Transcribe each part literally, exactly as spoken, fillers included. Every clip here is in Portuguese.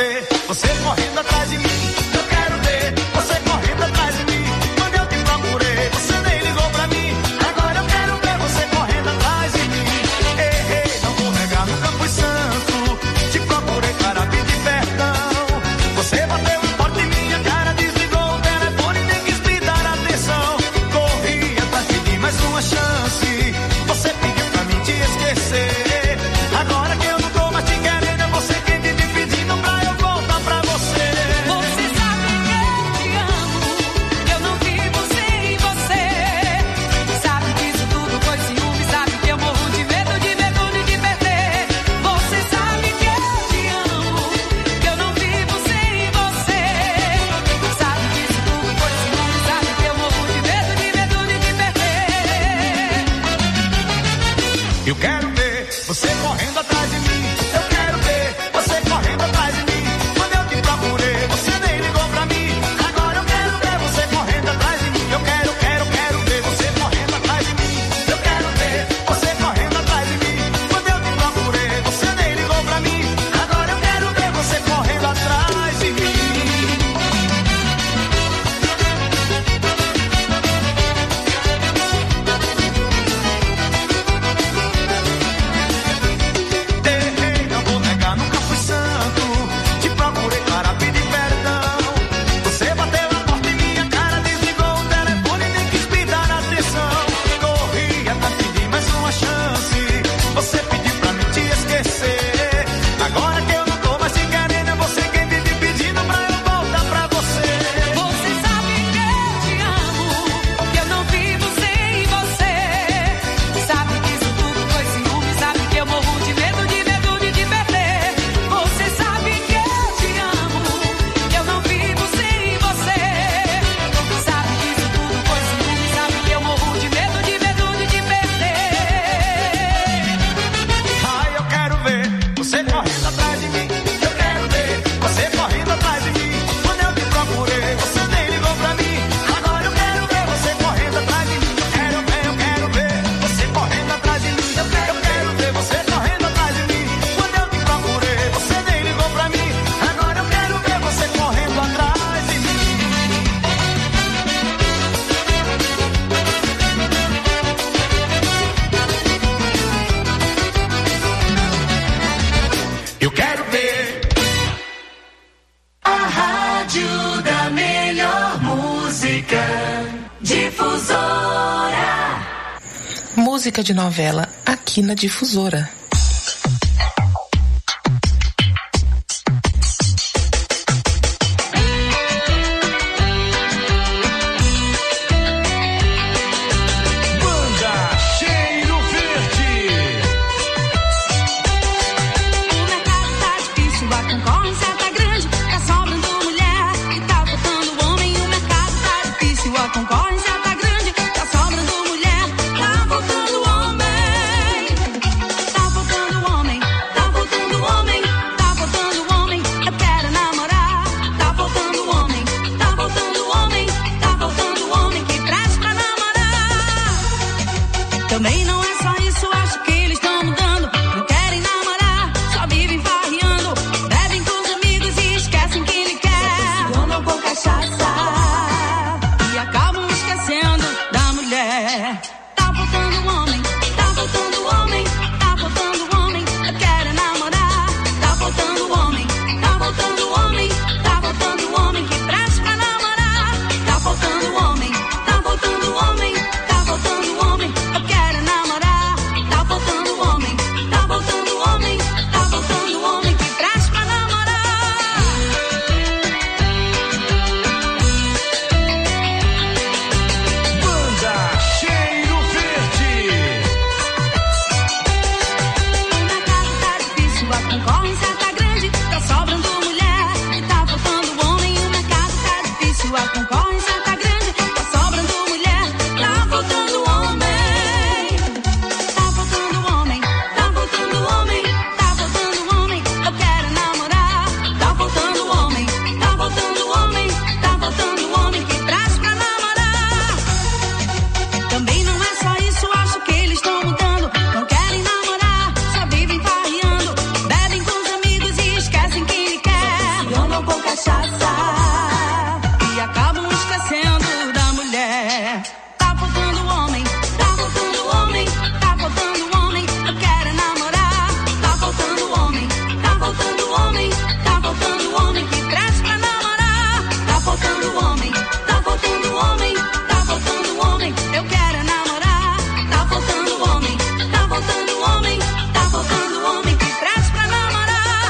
ver você correndo atrás de mim. Eu quero ver você correndo atrás de mim. Quando eu te procurei, você nem ligou pra mim. Agora eu quero ver você correndo atrás de mim. Ei, ei, não vou negar, nunca fui santo. Te procurei para pedir perdão. Você bateu forte em minha cara, desligou o telefone, nem quis me dar atenção. Corri atrás de mim, mais uma chance. Você pediu pra mim te esquecer. Agora que eu não tô mais te querendo, é você quem vive pedindo pra eu voltar pra você. Você sabe que eu te amo, que eu não vivo sem você. Sabe que isso tudo foi ciúme, sabe que eu morro de medo, de vergonha de perder. Você sabe que eu te amo, que eu não vivo sem você. Sabe que isso tudo foi ciúme, sabe que eu morro de medo, de vergonha de perder. Eu quero ver você correndo atrás de mim. Eu quero ver você correndo atrás de mim. Quando eu te procurei, você nem ligou pra mim. Agora eu quero ver você correndo atrás de mim. Eu quero, quero, quero ver você correndo atrás de mim. Eu quero ver você correndo atrás de mim. Quando eu te procurei, você nem ligou pra mim. Agora eu quero ver você correndo atrás de mim. Ei, não vou negar, nunca fui santo. Te procurei para pedir perdão. Você bateu a porta em minha cara, desligou o telefone, nem quis me dar atenção. Corri atrás de mim, mais uma chance. Você pediu pra mim te esquecer. Agora que eu não tô mais te querendo, é você quem vive pedindo pra eu voltar pra você. Você sabe que eu te amo, que eu não vivo sem você. Sabe que isso tudo foi ciúme, sabe que eu morro de medo, de vergonha de perder. Você sabe que eu te amo, que eu não vivo sem você. Sabe que isso tudo foi ciúme, sabe que eu morro de medo, de vergonha de perder. Ai, eu quero ver você correndo atrás de mim. Eu quero ver você correndo atrás de mim. Quando eu te procurei, você nem ligou pra mim. Agora eu quero ver você correndo atrás de mim. Eu quero ver, eu quero ver você correndo atrás de mim. Eu quero, eu quero ver você correndo atrás de mim. Quando eu te procurei, você nem ligou pra mim. Agora eu quero ver você correndo atrás de mim. Eu quero ver. A rádio da melhor música, Difusora. Música de novela aqui na Difusora. Banda Cheiro Verde. O mercado tá difícil, a concorrência tá grande, tá sobrando mulher e tá faltando homem. O mercado tá difícil, a concorrência tá grande, tá sobrando mulher, tá faltando homem. Tá faltando cachaça e acabam esquecendo da mulher. Tá faltando homem, tá faltando homem, tá faltando homem, eu quero namorar. Tá faltando homem, tá faltando homem, tá faltando homem que traz pra namorar. Tá faltando homem, tá faltando homem, tá faltando homem, eu quero namorar. Tá faltando homem, tá faltando homem, tá faltando homem que traz pra namorar.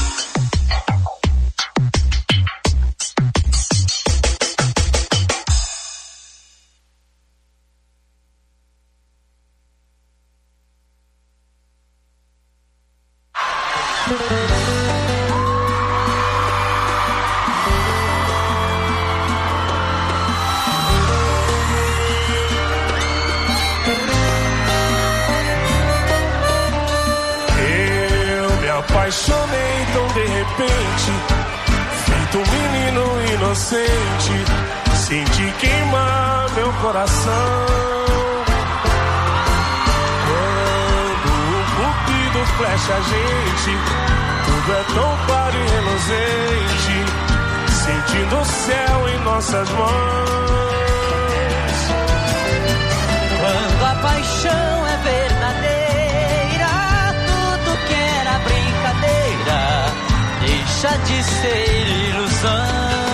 Eu me apaixonei tão de repente, feito um menino inocente, senti queimar meu coração. Quando o cupido flecha a gente, tudo é tão claro e reluzente, sentindo o céu em nossas mãos. Quando a paixão é verdadeira, tudo que era brincadeira deixa de ser ilusão.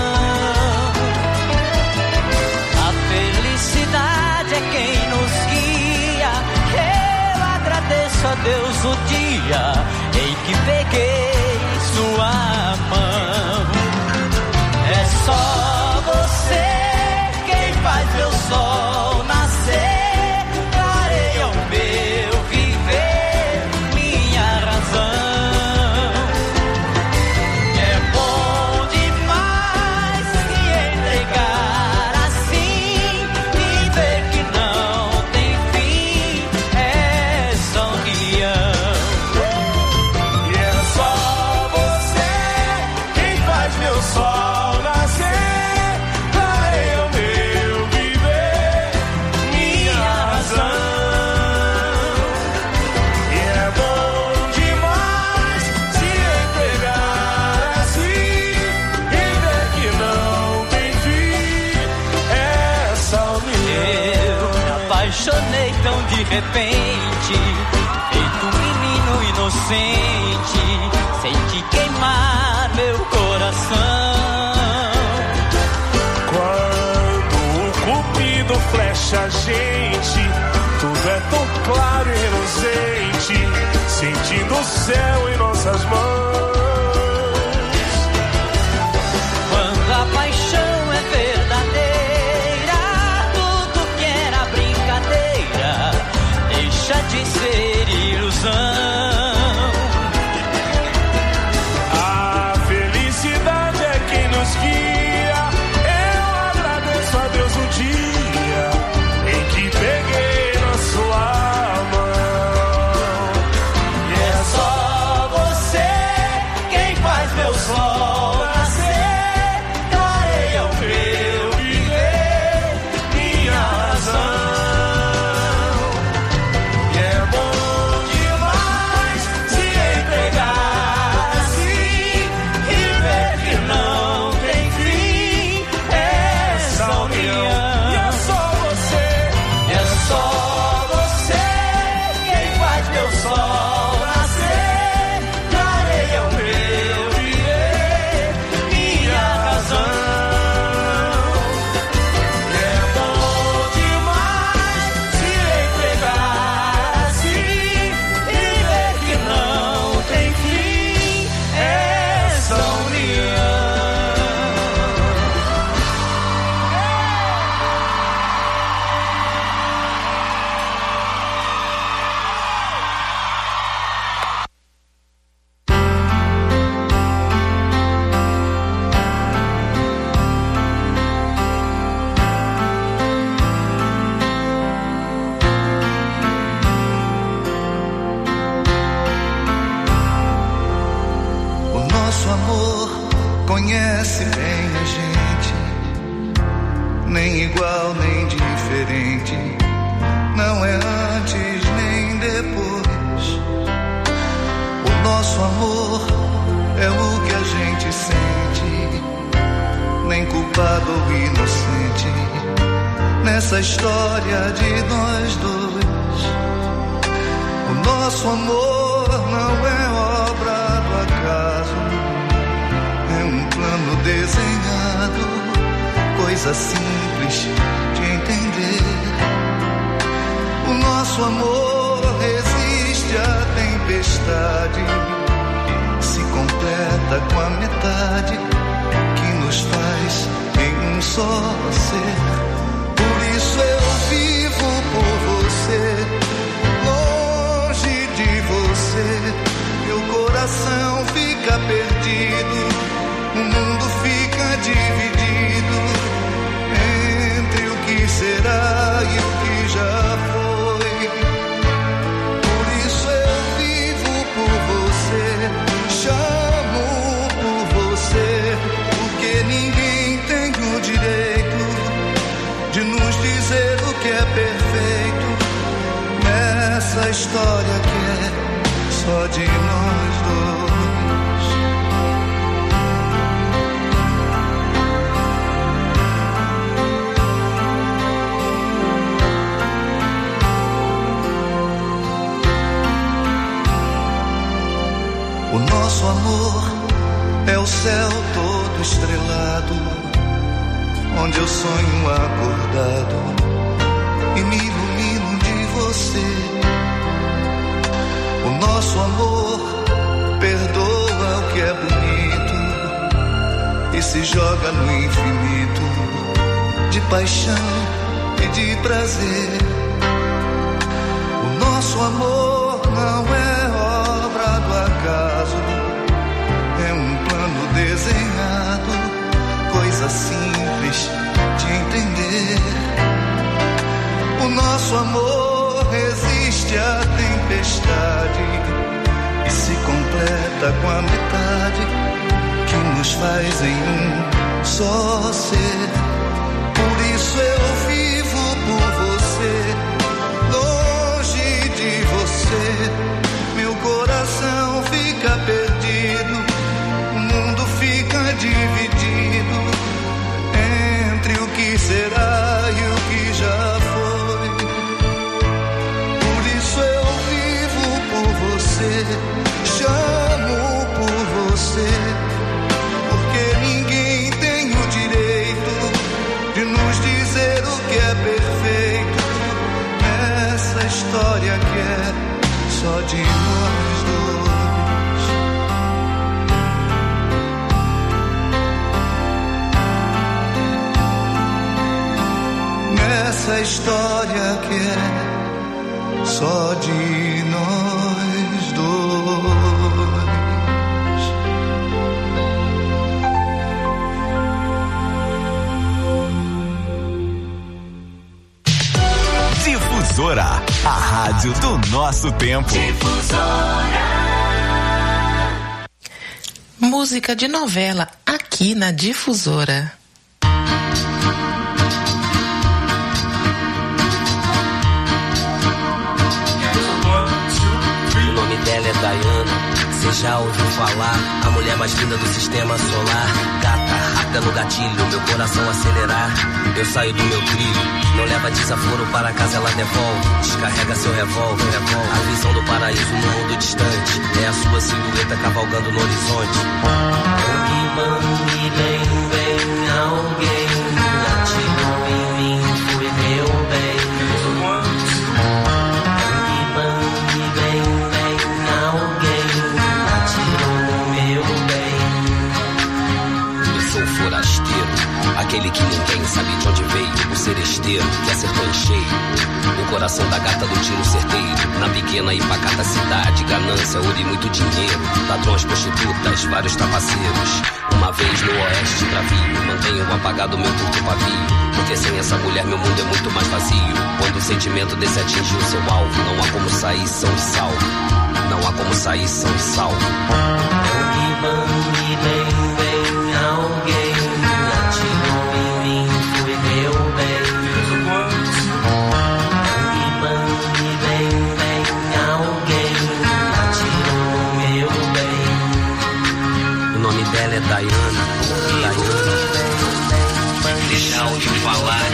A felicidade é quem nos guia. Eu agradeço a Deus o dia em que peguei sua mão. É só você quem faz meu sol nascer, clareia o meu viver, minha razão. É bom demais se entregar assim e ver que não tem fim essa união. E é só você quem faz meu sol nascer, clareia o meu viver, minha razão. E é bom demais se entregar assim e ver que não tem fim essa união. Eu me apaixonei tão de repente, feito um menino inocente, senti queimar meu coração. Quando o cupido flecha a gente, tudo é tão claro e reluzente, sentindo o céu em nossas mãos. Quando a paixão é verdadeira, tudo que era brincadeira deixa de ser ilusão. A felicidade é quem nos guia. Eu agradeço a Deus o dia em que peguei na sua mão. E é só você quem faz meu sol nascer, clareia o meu viver, minha razão. E é bom demais se entregar assim E ver que não tem fim essa união. e é só você. É só você quem faz meu sol nascer, clareia o meu viver, minha razão. É bom demais Se entregar assim e ver que não tem fim essa união. O nosso amor conhece bem a gente, nem igual nem diferente, não é antes nem depois. O nosso amor é o que a gente sente culpado ou inocente nessa história de nós dois. O nosso amor não é obra do acaso, é um plano desenhado, coisa simples de entender. O nosso amor resiste à tempestade, se completa com a metade que nos faz em um só ser. Por isso eu vivo por você, longe de você. Meu coração fica perdido, o mundo fica dividido entre o que será e o que já foi. Por isso eu vivo por você, chamo por você, porque ninguém tem o direito de nos dizer o que é perfeito nessa história que é só de nós dois. O nosso amor é o céu todo estrelado, onde eu sonho acordado e me ilumino de você. O nosso amor perdoa o que é bonito e se joga no infinito de paixão e de prazer. O nosso amor não é obra do acaso, é um plano desenhado, coisa simples de entender. O nosso amor resiste à tempestade e se completa com a metade que nos faz em um só ser. Por isso eu vivo por você, longe de você. Meu coração fica perdido, o mundo fica dividido entre o que será e o que já foi. Por isso eu vivo por você, chamo por você, porque ninguém tem o direito de nos dizer o que é perfeito nessa história que é só de nós dois. Nessa história que é só de nós dois. Difusora, a rádio do nosso tempo. Difusora. Música de novela aqui na Difusora. O nome dela é Diana. Cê já ouviu falar? A mulher mais linda do sistema solar. Gata, rápida no gatilho, meu coração acelerar. Eu saio do meu trilho, não leva desaforo para casa, ela devolve. Descarrega seu revólver, revólver. A visão do paraíso no mundo distante é a sua silhueta cavalgando no horizonte. Bang, bang, bem, bem, alguém atirou em mim, foi meu bem. Bang, bang, bem, bem, alguém atirou no meu bem. Eu sou forasteiro, aquele que ninguém sabe de onde veio. O seresteiro que acertou em cheio o coração da gata do tiro certeiro. Na pequena e pacata cidade, ganância, ouro e muito dinheiro. Ladrões, prostitutas, vários trapaceiros. Uma vez no oeste bravio, mantenho apagado meu curto pavio, porque sem essa mulher meu mundo é muito mais vazio. Quando o sentimento desse atingiu seu alvo, não há como sair são e salvo. Não há como sair são e salvo. Bang, bang, bem, bem, alguém atirou em mim, foi meu bem. Bang, bang, bem, bem, alguém atirou no meu bem. O nome dela é Diana, Diana. já ouviu falar?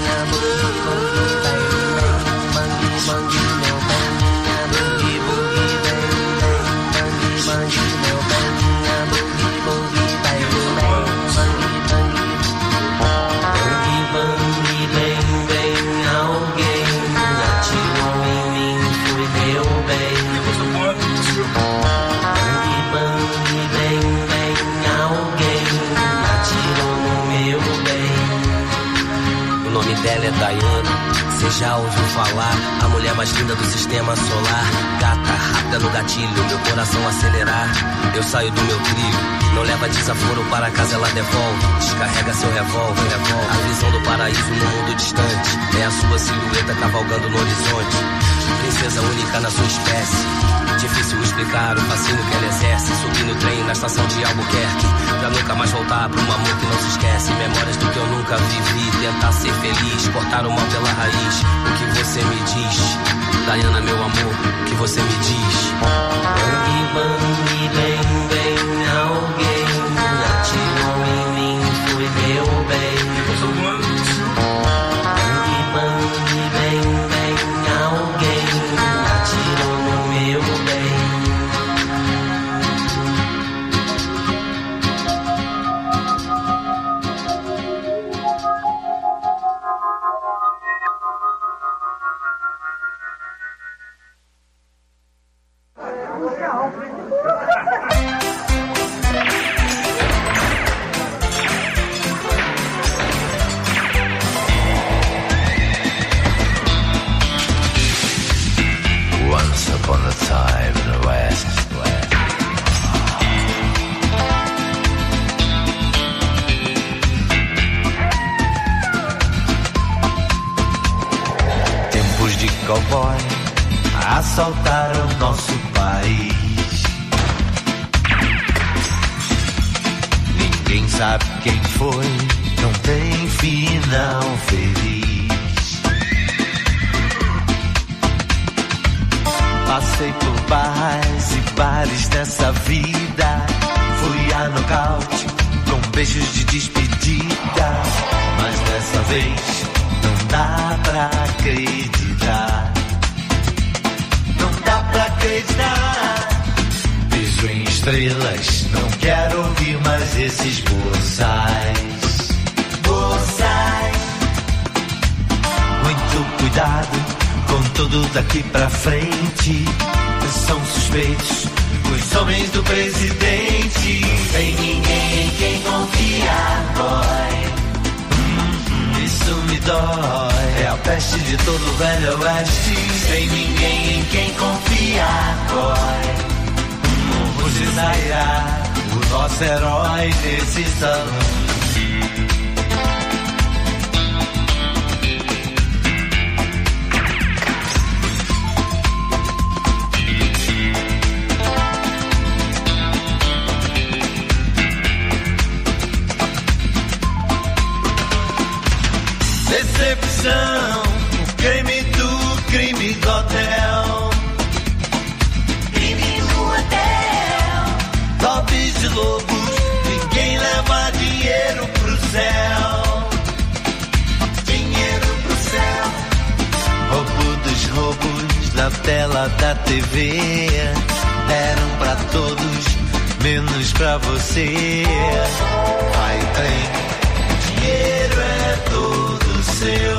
Ela é Diana, cê já ouviu falar? A mulher mais linda do sistema solar. Gata, rápida no gatilho, meu coração acelerar. Eu saio do meu trilho, não leva desaforo para casa, ela devolve. Descarrega seu revólver, revólver. A visão do paraíso no mundo distante é a sua silhueta cavalgando no horizonte. Princesa única na sua espécie, difícil explicar o fascínio que ela exerce. Subi no trem na estação de Albuquerque, pra nunca mais voltar pra um amor que não se esquece. Memórias do que eu nunca vivi, tentar ser feliz, cortar o mal pela raiz. O que você me diz, Diana, meu amor, o que você me diz? Bang, bang, bem, bem, alguém atirou em mim, foi meu bem. Bang, bang, bem, bem, alguém atirou no meu bem. Cowboy assaltaram nosso país. Ninguém sabe quem foi, não tem final feliz. Passei por bares e bares nessa vida, fui a nocaute com beijos de despedida, mas dessa vez não dá pra acreditar. Não dá pra acreditar. Beijo em estrelas, não quero ouvir mais esses boçais. Boçais. Muito cuidado com tudo daqui pra frente. São suspeitos os homens do presidente. Sem ninguém em quem confiar, boy. Isso me dói, é a peste de todo o velho oeste. Sem ninguém em quem confiar, boy. Você sairá, o nosso herói desse salão. Decepção, o crime do crime do hotel. Crime no hotel. Topes de lobos, ninguém leva dinheiro pro céu. Dinheiro pro céu. Roubo dos roubos na tela da T V. Deram pra todos, menos pra você. Vai trem, dinheiro é todo seu.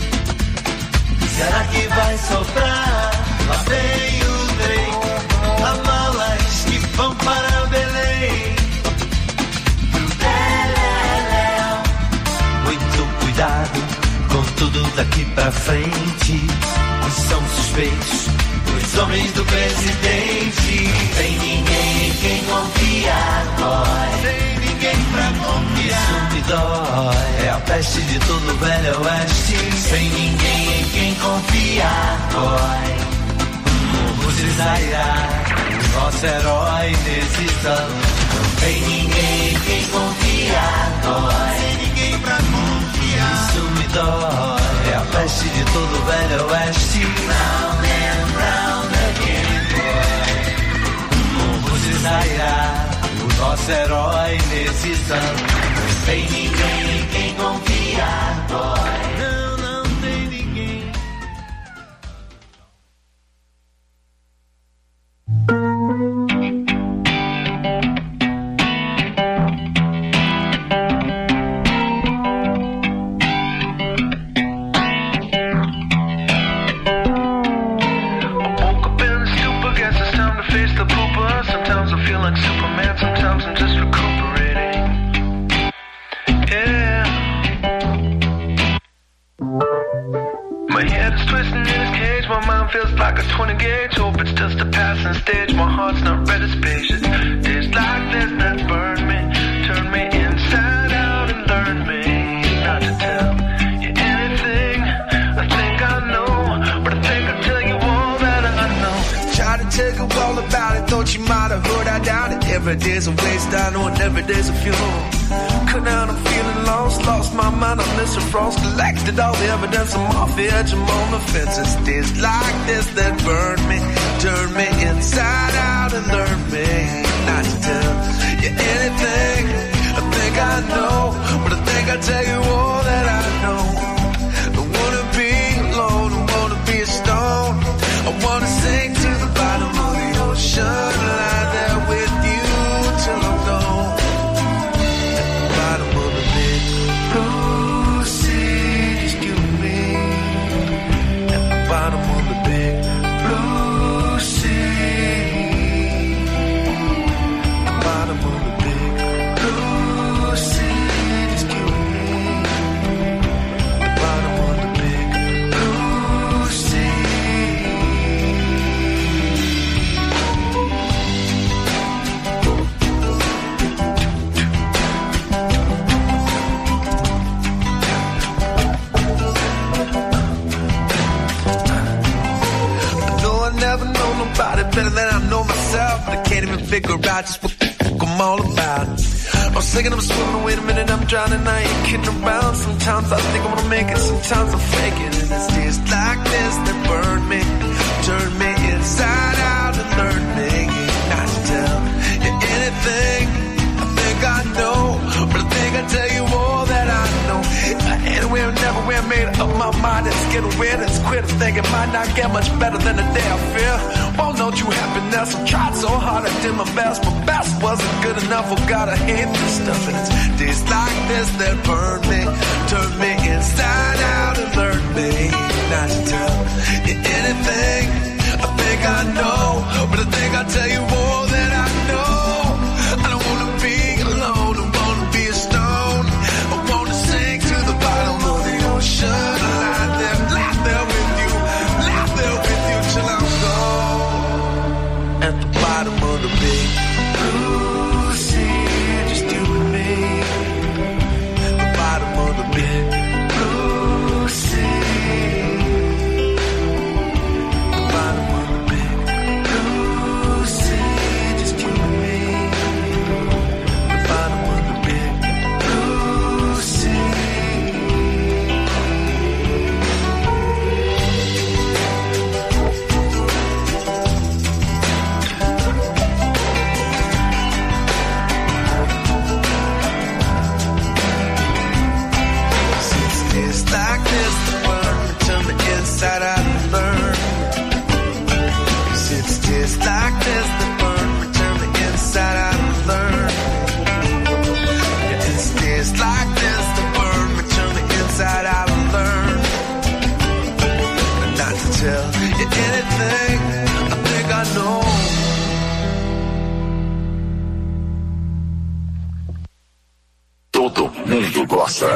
Será que vai sobrar? Lá vem o trem, há malas que vão para Belém. Beleléu. Muito cuidado com tudo daqui pra frente. São suspeitos os homens do presidente. Tem ninguém em quem confiar, boy. Tem ninguém pra confiar. Isso me dói, é a peste de todo o velho oeste. Sem ninguém em quem confiar, boy. Você sairá, o nosso herói nesse salão. Não tem ninguém em quem confiar, boy. Sem ninguém pra confiar. Isso me dói, é a peste de todo o velho oeste. Round and round again, boy. Você sairá, o nosso herói nesse salão. Não tem ninguém em quem confiar. Cigar Boy. Não, não tem ninguém. Sometimes I feel like Superman, sometimes I'm just recuperating. Yeah. My head is twisting in its cage, my mind feels like a twenty gauge. Hope it's just a passing stage, my heart's not ready to spacious. Days like this that burn me, turn me inside out and learn me not to tell you anything. I think I know, but I think I'll tell you all that I know. Try to tell you all about it, thought you might have heard, I doubt it. Every day's a waste, I know, and every day's a funeral. Cut down, I'm feeling lost, lost my mind on Mister Frost. Collected all the evidence, I'm off the edge, I'm on the fence. It's days like this that burn me, turn me inside out and learn me not to tell you anything. I think I know, but I think I'll tell you all that I know. I wanna be alone, I wanna be a stone. I wanna sink to the bottom of the ocean, lie there with you till I'm gone. At the bottom of the big blue sea, just you and me. At the bottom of the big blue sea. The bottom of the big blue sea, just you and me. The bottom of the big blue sea. Never know nobody better than I know myself, but I can't even figure out just what the fuck I'm all about. I'm singing, I'm swimming, wait a minute, I'm drowning, I ain't kidding around. Sometimes I think I'm gonna make it, sometimes I'm faking. And it's days like this that burn me, turn me inside out and learn me not to tell you anything. I think I know, but I think I tell you all that I know. Anywhere, neverwhere, made up my mind. It's getting weird, it's quit thinking might not get much better than the day I feel. Won't know true happiness, I tried so hard, I did my best, but best wasn't good enough. Oh God, I hate this stuff, and it's days like this that burn me, turn me inside out and learn me not to tell you anything. I think I know, but I think I'll tell you all that I know. I don't wanna be alone, I wanna be a stone. I wanna sink to the bottom of the ocean. Lie there, lie there with you, lie there with you till I'm gone. At the bottom of the big blue sea, just you and me. The bottom of the big blue sea. The bottom of the big blue sea, just you and me. The bottom of the big blue sea. It's like this, the burn, turn the inside out and burn. It's just like this, the burn, turn the inside out and learn. It's just like this, the burn, turn the inside out and learn. Not to tell you anything, I think I know. Todo mundo gosta.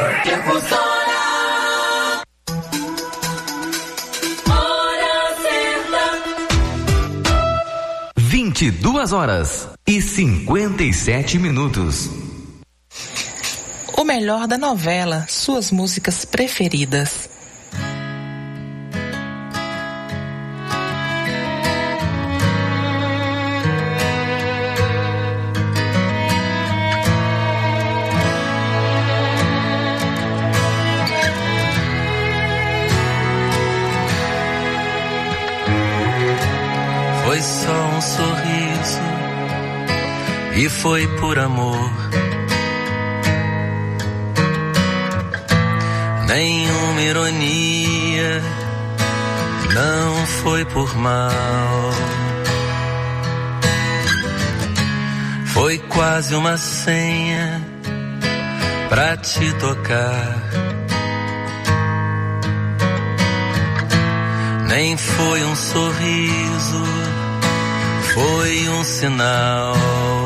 vinte e duas horas e cinquenta e sete minutos. O melhor da novela, suas músicas preferidas. Foi só um sorriso e foi por amor. nenhuma ironia, não foi por mal. Foi quase uma senha pra te tocar. Nem foi um sorriso, foi um sinal.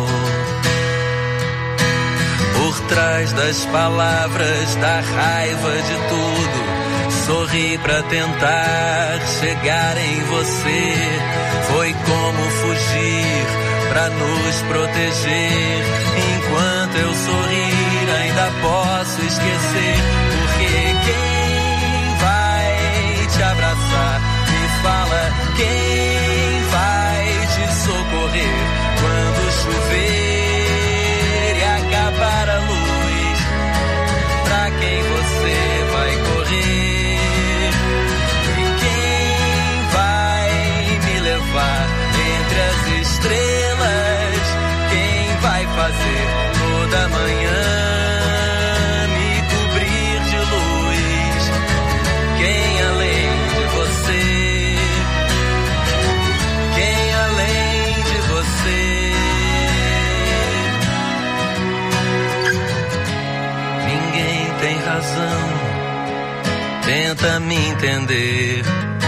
Por trás das palavras, da raiva de tudo, sorri pra tentar chegar em você. Foi como fugir pra nos proteger. Enquanto eu sorrir, ainda posso esquecer. Porque quem vai te abraçar? Me fala, quem vai te socorrer quando chover e acabar a luz? Pra quem você vai correr? E quem vai me levar entre as estrelas? Quem vai fazer toda manhã me cobrir de luz? Quem além de você? Quem além de você? Ninguém tem razão, tenta me entender.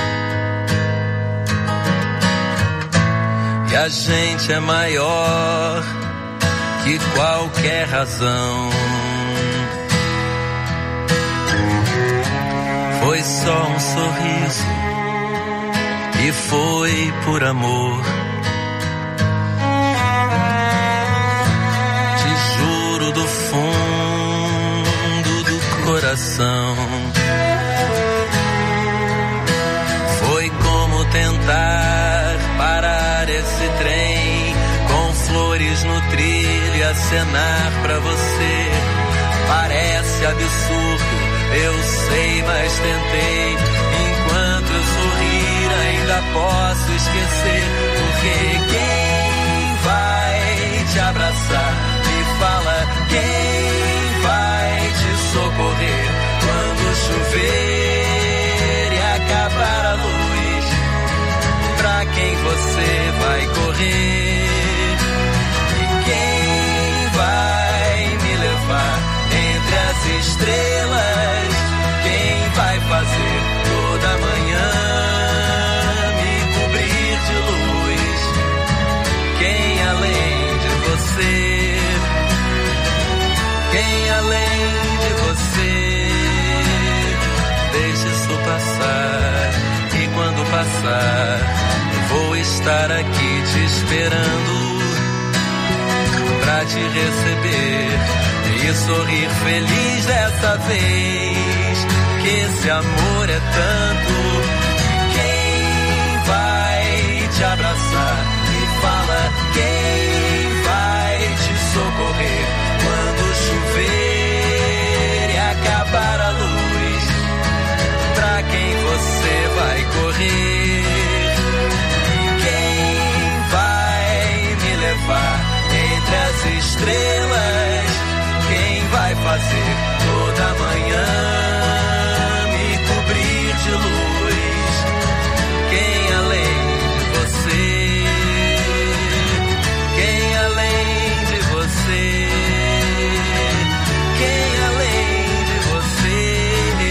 E a gente é maior que qualquer razão. Foi só um sorriso e foi por amor. Te juro do fundo do coração. Foi como tentar parar esse trem com flores no trilho e acenar pra você. Parece absurdo, eu sei, mas tentei. Enquanto eu sorrir, ainda posso esquecer. Porque quem vai te abraçar? Me fala, quem vai te socorrer quando chover e acabar a luz? Pra quem você vai correr? E quem vai me levar entre as estrelas? Quem vai fazer toda manhã me cobrir de luz? Quem além de você? Quem além de você? Deixe isso passar, e quando passar, vou estar aqui te esperando pra te receber e sorrir feliz dessa vez. Que esse amor é tanto. Quem vai te abraçar? Me fala, quem vai te socorrer quando chover e acabar a luz? Pra quem você vai correr? Quem vai me levar entre as estrelas? Quem vai fazer toda manhã me cobrir de luz? Quem além de você? Quem além de você? Quem além de você?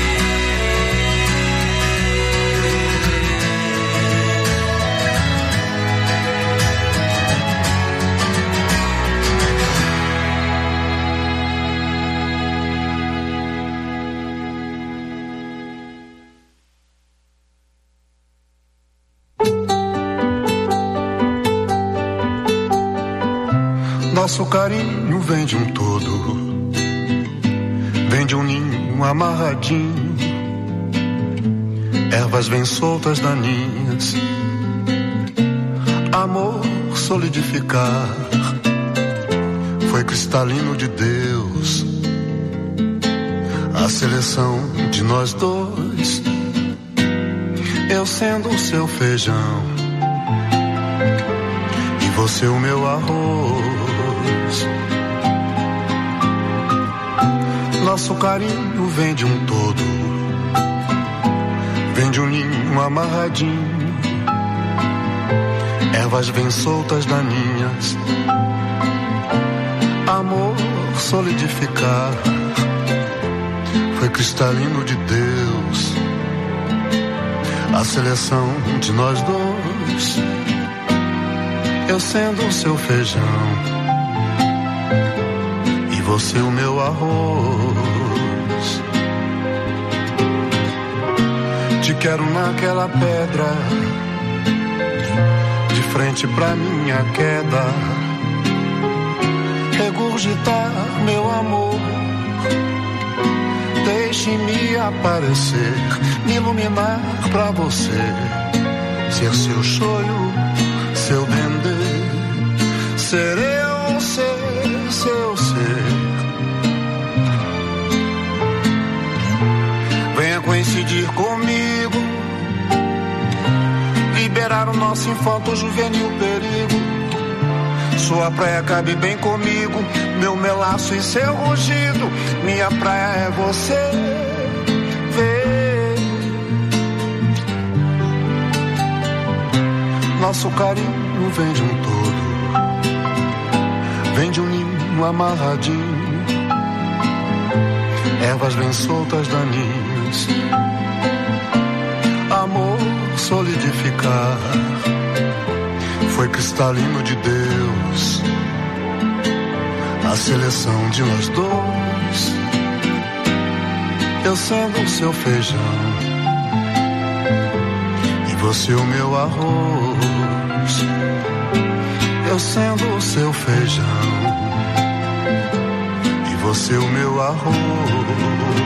Nosso carinho vem de um todo, vem de um ninho amarradinho. Ervas vêm soltas daninhas, amor solidificar. Foi cristalino de Deus, a seleção de nós dois. Eu sendo o seu feijão e você o meu arroz. Nosso carinho vem de um todo, vem de um ninho amarradinho. Ervas vêm soltas daninhas, amor solidificar. Foi cristalino de Deus, a seleção de nós dois. Eu sendo o seu feijão e você o meu arroz. Te quero naquela pedra, de frente pra minha queda. Regurgitar meu amor, deixe-me aparecer, me iluminar pra você, ser seu choio, seu dendê, ser eu, ser seu ser. Venha coincidir comigo, liberar o nosso infanto juvenil perigo. Sua praia cabe bem comigo, meu melaço e seu rugido. Minha praia é você, vê. Nosso carinho vem de um todo, vem de um ninho amarradinho. Ervas vêm soltas daninhas, amor solidificar. Foi cristalino de Deus, a seleção de nós dois. Eu sendo o seu feijão e você o meu arroz. Eu sendo o seu feijão e você o meu arroz.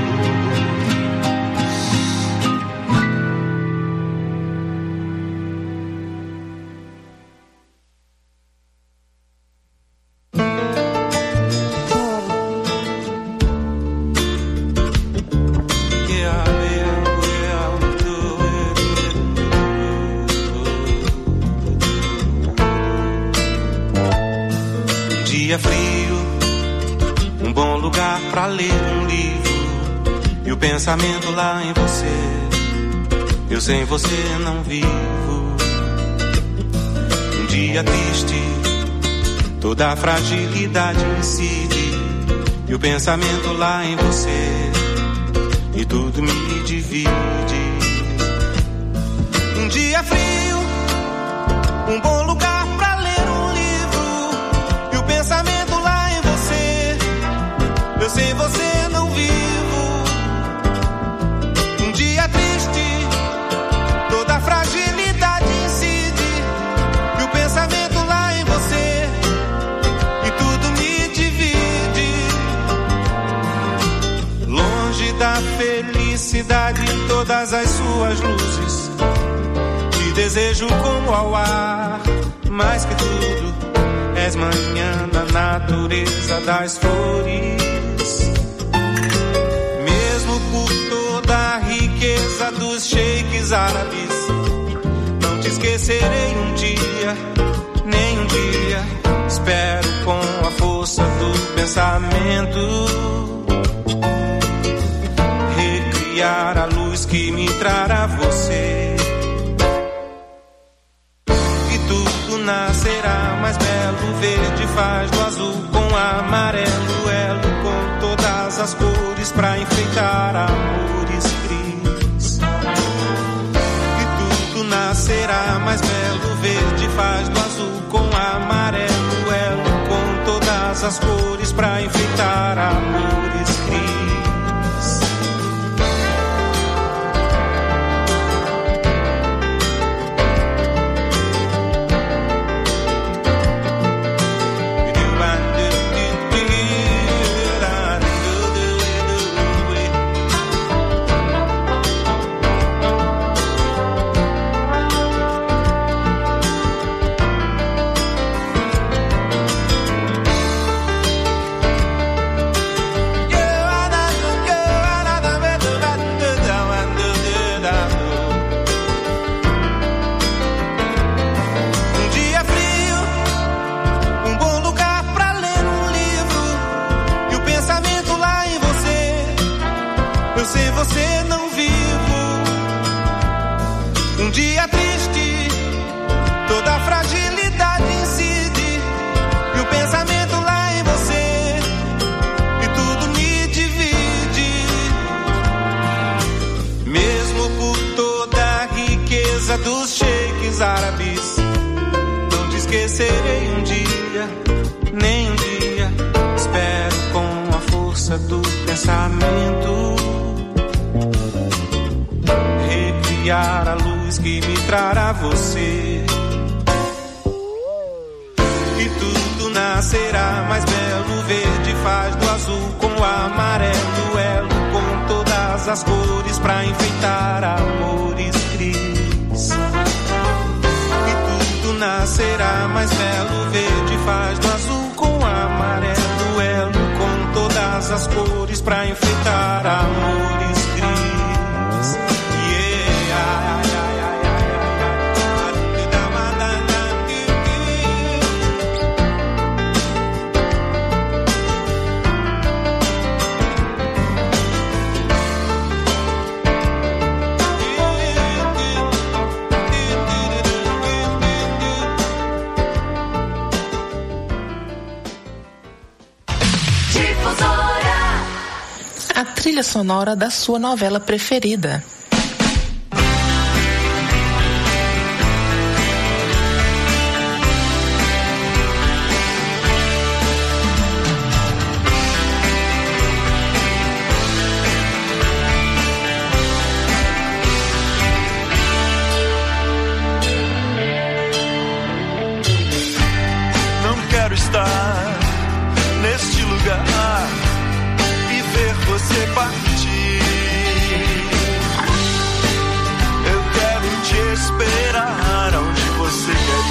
Pensamento lá em você, eu sem você não vivo. Um dia triste, toda a fragilidade incide, e o pensamento lá em você, e tudo me divide. Um dia frio, um bom lugar pra ler um livro, e o pensamento lá em você, eu sem você não vivo. Fragilidade incide, e o pensamento lá em você, e tudo me divide. Longe da felicidade em todas as suas luzes, te desejo como ao ar, mais que tudo, és manhã na natureza das flores. Mesmo por toda a riqueza dos sheiks árabes, não te esquecerei um dia, nem um dia. Espero com a força do pensamento recriar a luz que me trará você. E tudo nascerá mais belo, verde faz do azul com amarelo, elo com todas as cores pra enfeitar amores cris. Nascerá mais belo, verde faz do azul com amarelo, elo com todas as cores pra enfeitar amores cris. Yeah. você não vivo. Um dia triste, toda a fragilidade incide, e o pensamento lá em você, e tudo me divide. Mesmo por toda a riqueza dos sheiks árabes, não te esquecerei um dia, nem um dia. Espero com a força do pensamento recriar a luz que me trará você. E tudo nascerá mais belo. Verde faz do azul com o amarelo, elo com todas as cores pra enfeitar amores cris. E tudo nascerá mais belo. Verde faz do azul com o amarelo, elo com todas as cores pra enfeitar amores cris. Yeah. A trilha sonora da sua novela preferida. Não quero estar neste lugar e ver você partir. Eu quero te esperar onde você quer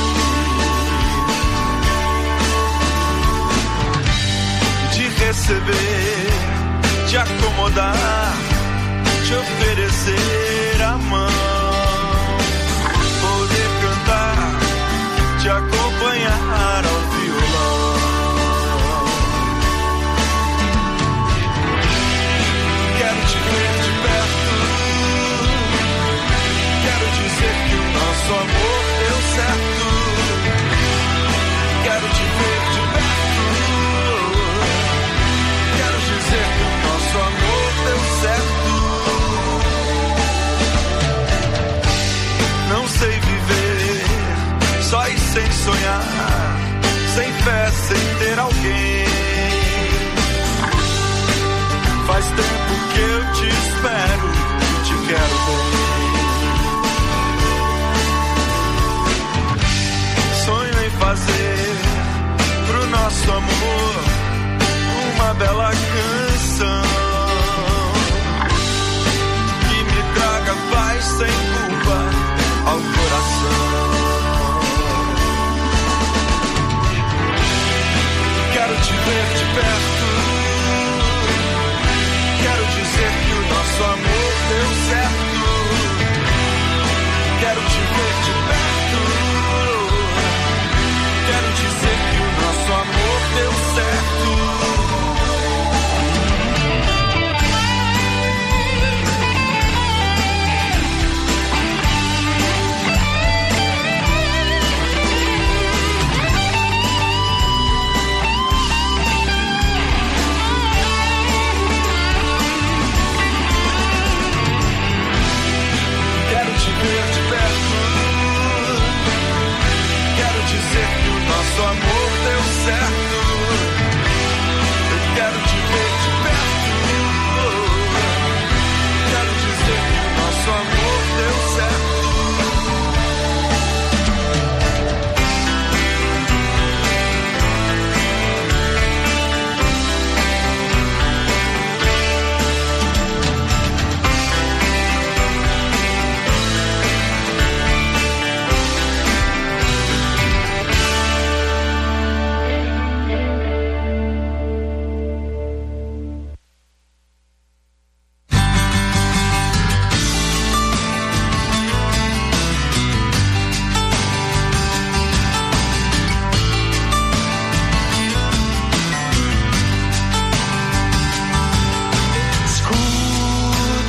ir. Te receber, te acomodar, te oferecer a mão. Poder cantar, te acompanhar ao violão. Quero te ver de perto, quero dizer que o nosso amor deu certo. Quero te ver de perto, quero dizer que o nosso amor deu certo.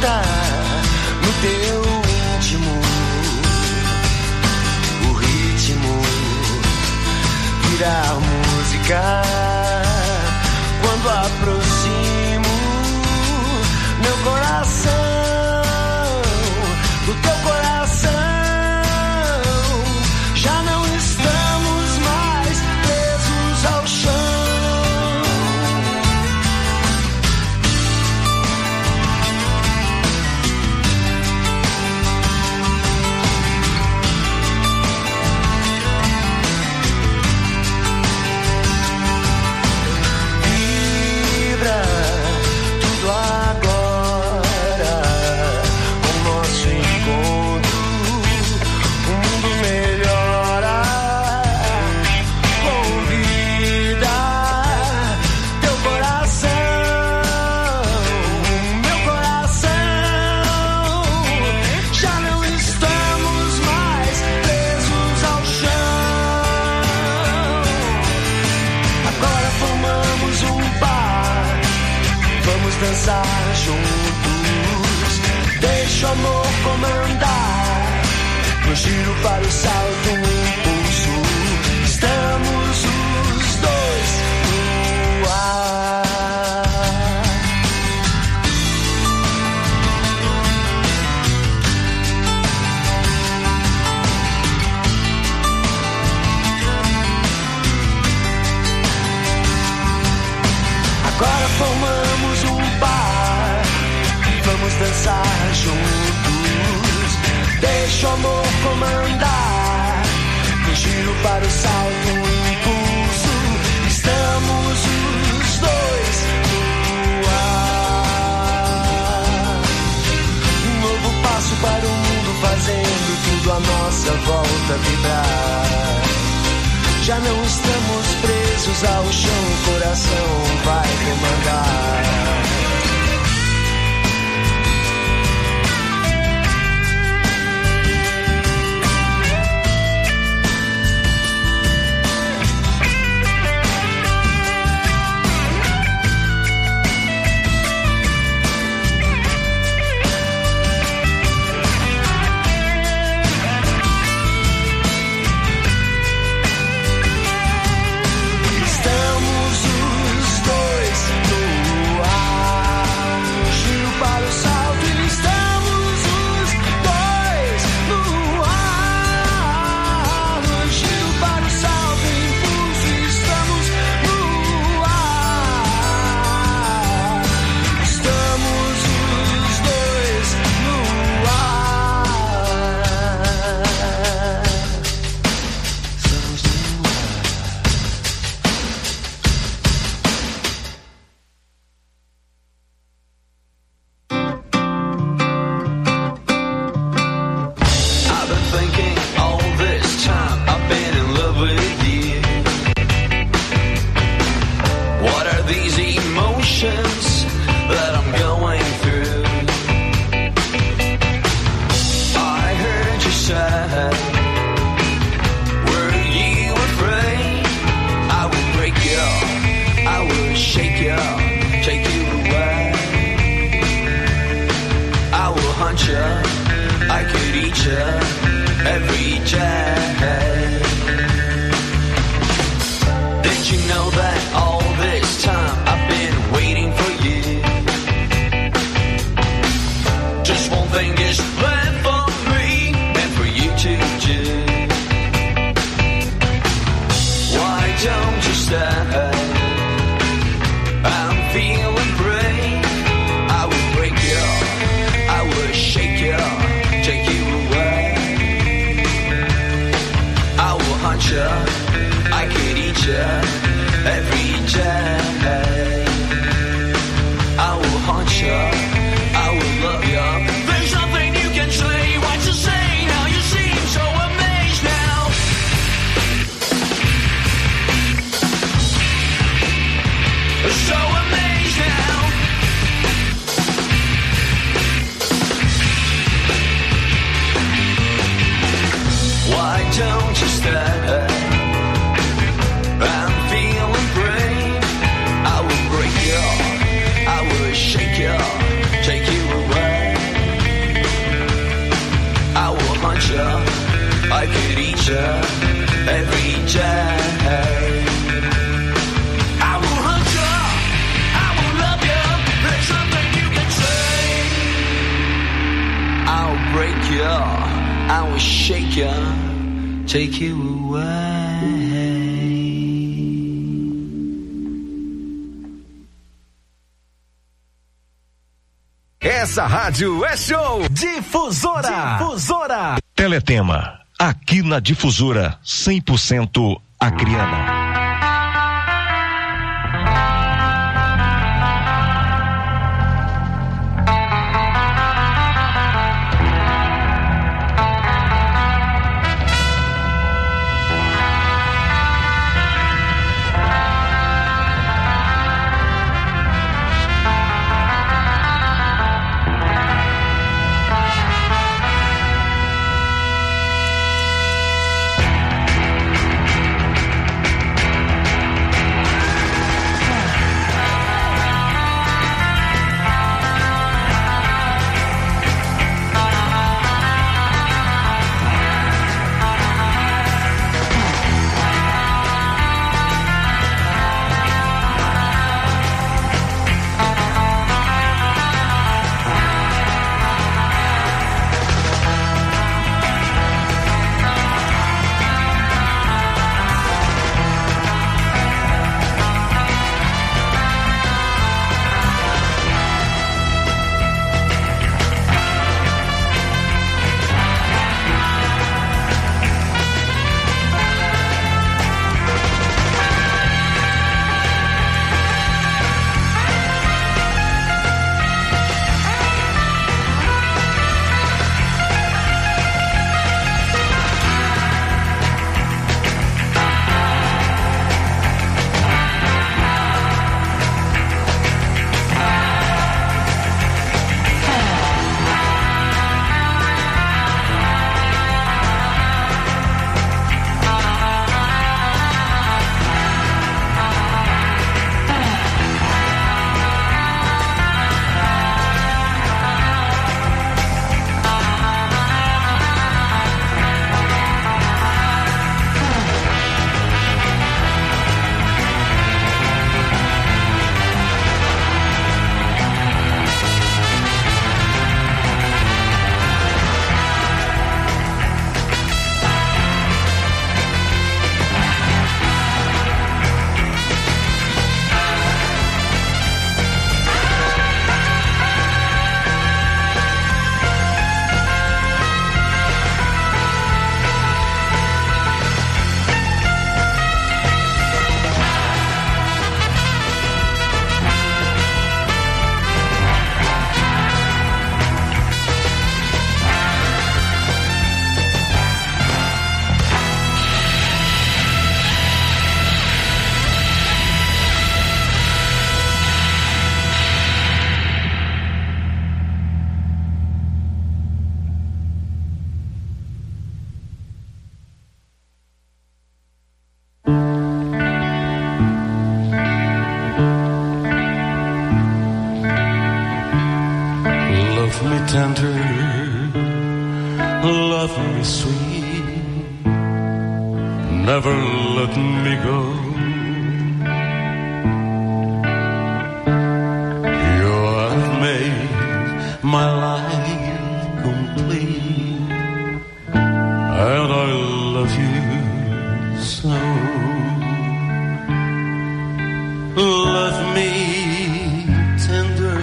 vida no teu íntimo. O ritmo virar música quando aproximo meu coração do teu coração. Já não estamos mais presos ao chão. Vibra tudo agora, o nosso encontro, o mundo melhora. Convida teu coração, meu coração. Já não estamos mais presos ao chão. Agora formamos um par, vamos dançar juntos. Deixa o amor comandar, no giro para o salto, um impulso. Estamos os dois no ar. Agora formamos um par, vamos dançar juntos. Deixa o amor comandar, no giro para o salto, um impulso. Estamos os dois no ar. Um novo passo para o mundo, fazendo tudo à nossa volta vibrar. Já não estamos presos ao chão, o coração vai comandar. Estamos os dois no ar, giro para o salto. Estamos os dois no ar, giro para o salto, impulso. Estamos no ar, estamos os dois no ar, estamos no ar. I've been thinking all this time, I've been in love with you. What are these emotions that I'm going through? I heard you say, were you afraid I would break you, I would shake you, take you away? I will hunt you, I could eat you every day. Did you know that all this time I've been waiting for you? Just one thing is left for me and for you to do. Why don't you stay? I'm feeling brave. I will break you, I will shake you, take you away. I will hunt you, I could eat you girl, I will shake you, take you away. Essa rádio é show. Difusora. Difusora. Teletema. Aqui na Difusora, cem por cento acriana. Tender, love me sweet, never let me go. You have made my life complete, and I love you so. Love me tender,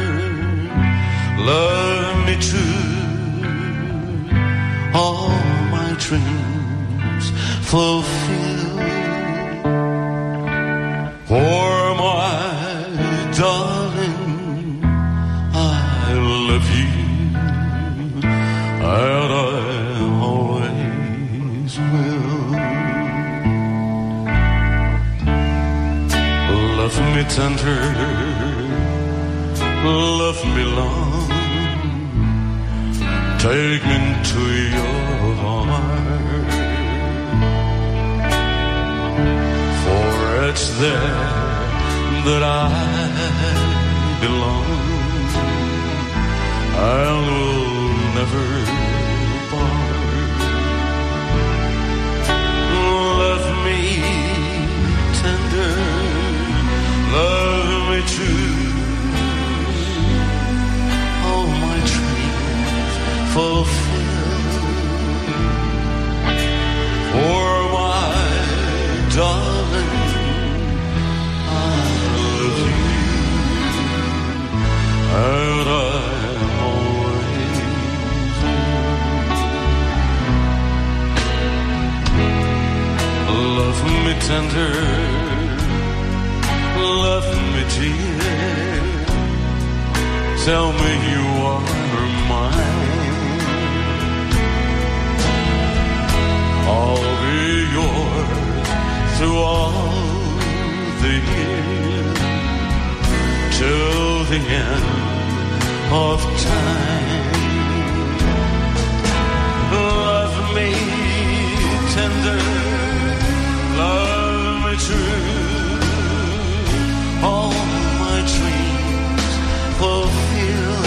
love me true, all my dreams fulfill. For my darling, I love you, and I always will. Love me tender, love me long, take me into your heart, for it's there that I belong, and will never part. Love me tender, love me true, all my dreams fulfill. tender, left me dear. Tell me you are mine. I'll be yours through all the years, till the end of time. Love me tender, love me true, all my dreams fulfill.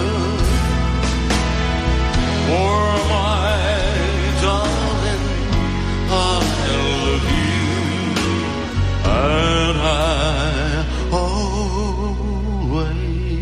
For my darling, I love you, and I always.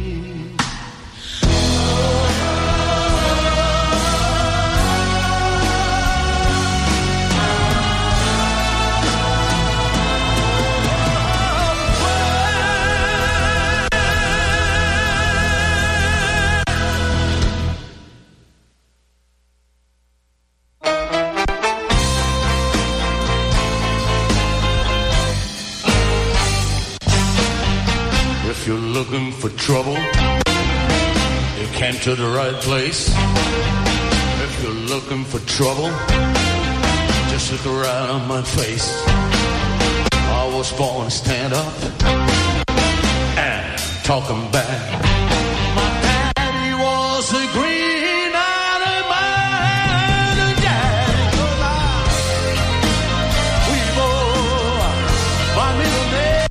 If you're looking for trouble, you came to the right place. If you're looking for trouble, just look around on my face. I was born to stand up and talking back. My daddy was a green-eyed man, and daddy was I. We both, my middle name.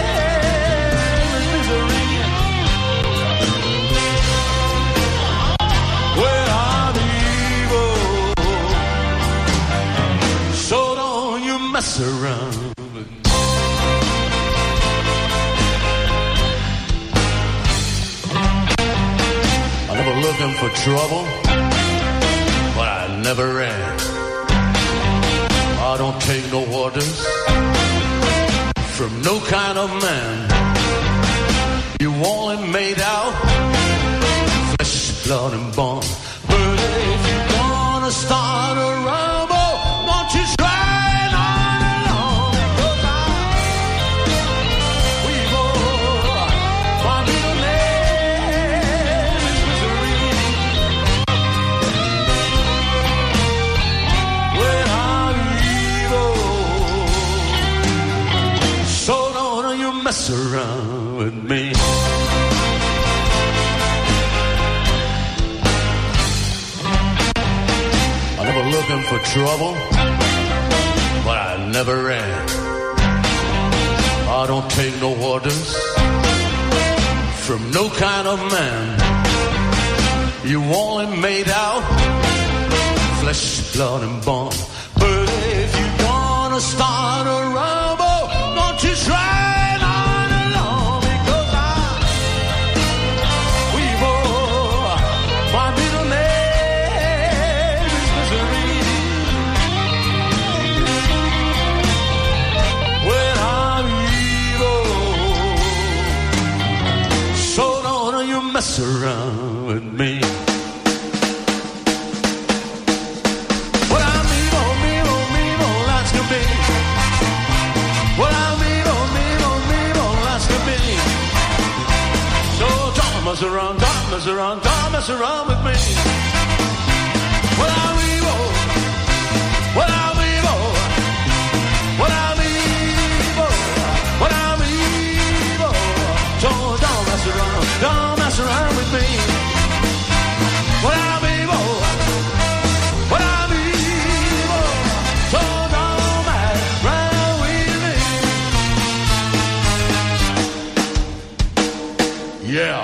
Mess around with me. I never looking for trouble, but I never ran. I don't take no orders from no kind of man. You only made out flesh, blood, and bone. But if you're gonna start a rumble, won't you try? Mess around with me. I never looking for trouble, but I never ran. I don't take no orders from no kind of man. You only made out flesh, blood, and bone. But if you're gonna start a rumble, won't you try? Mess around with me. Well, I'm evil, evil, evil, that's to be. Well, I'm evil, evil, evil, that's to be. So don't mess around, don't mess around, don't mess around with me. Well, I'm evil. Well, I'm evil. Well, I'm evil. Well, I'm evil. So don't mess around, don't around with me. Well, I'm evil. Well, I'm evil. So don't mess around with me. Yeah.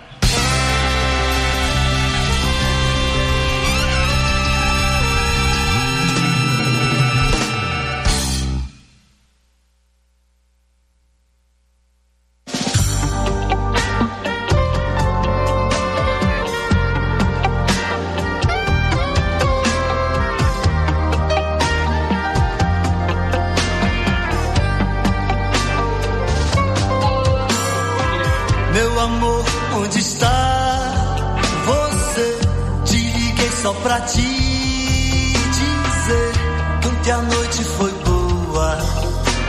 Meu amor, onde está você? Te liguei só pra te dizer que ontem a noite foi boa.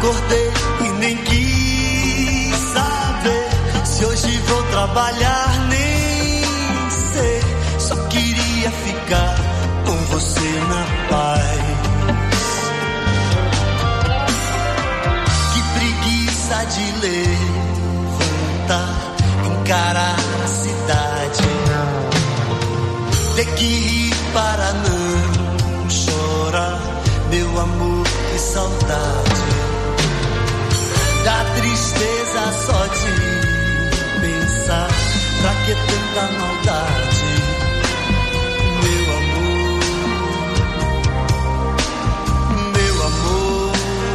Acordei e nem quis saber se hoje vou trabalhar, nem sei. Só queria ficar com você na paz. Que preguiça de levantar, encarar a cidade, ter que rir para não chorar. Meu amor, que saudade. Dá tristeza só de pensar. Pra que tanta maldade? Meu amor, meu amor.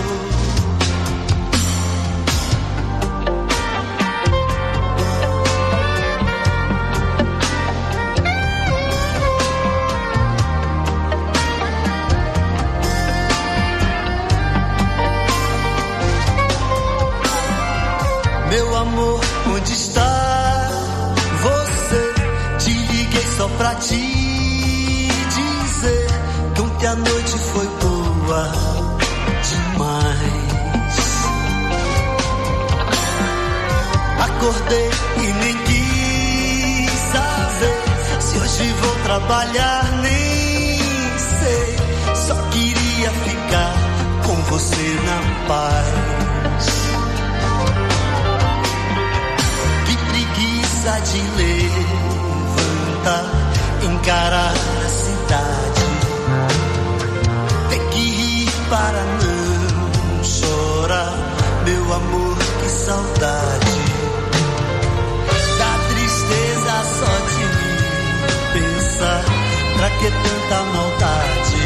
Meu amor, onde está você? Te liguei só pra te dizer que ontem a noite foi boa demais. Acordei e nem quis saber se hoje vou trabalhar, nem sei. Só queria ficar com você na paz. De levantar, encarar a cidade, ter que rir para não chorar. Meu amor, que saudade. Dá tristeza só de pensar. Pra que tanta maldade?